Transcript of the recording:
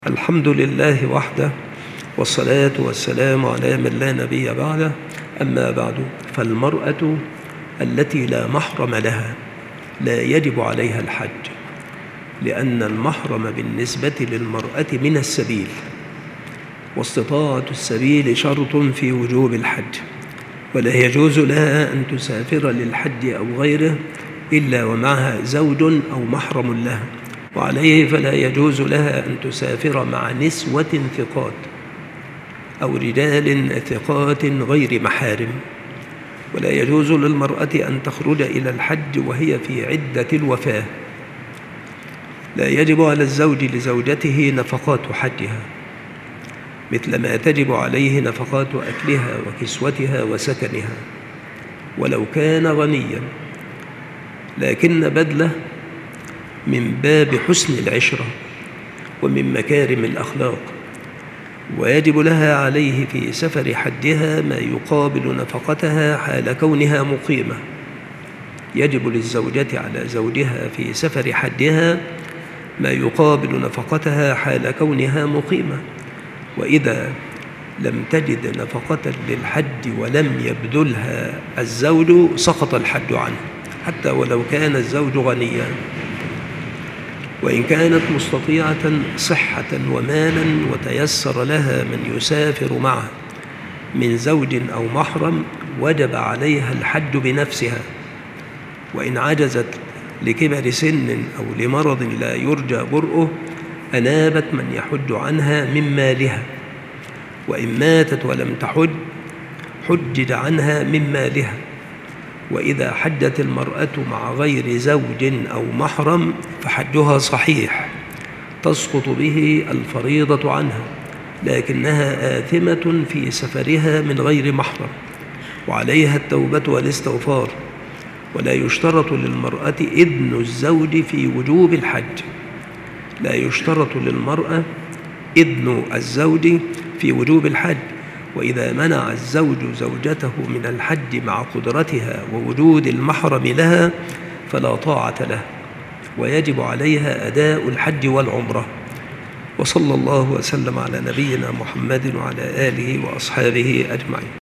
الحمد لله وحده، والصلاة والسلام على من لا نبي بعده. أما بعد، فالمرأة التي لا محرم لها لا يجب عليها الحج، لأن المحرم بالنسبة للمرأة من السبيل، واستطاعة السبيل شرط في وجوب الحج، ولا يجوز لها أن تسافر للحج أو غيره إلا ومعها زوج أو محرم لها، وعليه فلا يجوز لها أن تسافر مع نسوة ثقات أو رجال ثقات غير محارم. ولا يجوز للمرأة أن تخرج إلى الحج وهي في عدة الوفاة. لا يجب على الزوج لزوجته نفقات حجها، مثل ما تجب عليه نفقات أكلها وكسوتها وسكنها ولو كان غنيا، لكن بذله من باب حسن العشرة ومن مكارم الأخلاق، ويجب لها عليه في سفر حجها ما يقابل نفقتها حال كونها مقيمة. يجب للزوجة على زوجها في سفر حجها ما يقابل نفقتها حال كونها مقيمة، وإذا لم تجد نفقة للحج ولم يبذلها الزوج سقط الحج عنه، حتى ولو كان الزوج غنيا. وإن كانت مستطيعة صحة ومالا وتيسر لها من يسافر معها من زوج أو محرم وجب عليها الحج بنفسها. وإن عجزت لكبر سن أو لمرض لا يرجى برؤه أنابت من يحج عنها من مالها، وإن ماتت ولم تحج حجج عنها من مالها. وإذا حجت المرأة مع غير زوج أو محرم فحجها صحيح، تسقط به الفريضة عنها، لكنها آثمة في سفرها من غير محرم، وعليها التوبة والاستغفار. ولا يشترط للمرأة إذن الزوج في وجوب الحج. لا يشترط للمرأة إذن الزوج في وجوب الحج، وإذا منع الزوج زوجته من الحج مع قدرتها ووجود المحرم لها فلا طاعة له، ويجب عليها أداء الحج والعمرة. وصلى الله وسلم على نبينا محمد وعلى آله وأصحابه أجمعين.